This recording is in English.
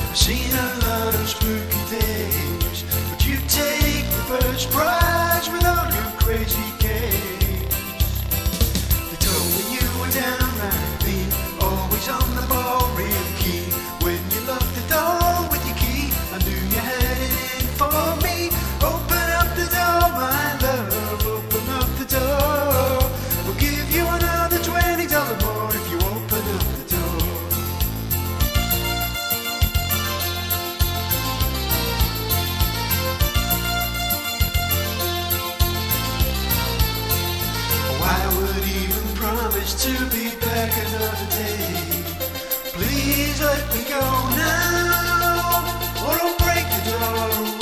Seen a lot of spooky things, but you take the first prize with all your crazy games. They told me you were downright mean, always on the ball, real keen. When you locked the door with your key, I knew you had it in for me. Open up the door, my love, open up the door. We'll give you another $20 more if you open up the door. I would even promise to be back another day. Please let me go now, or I'll break the door.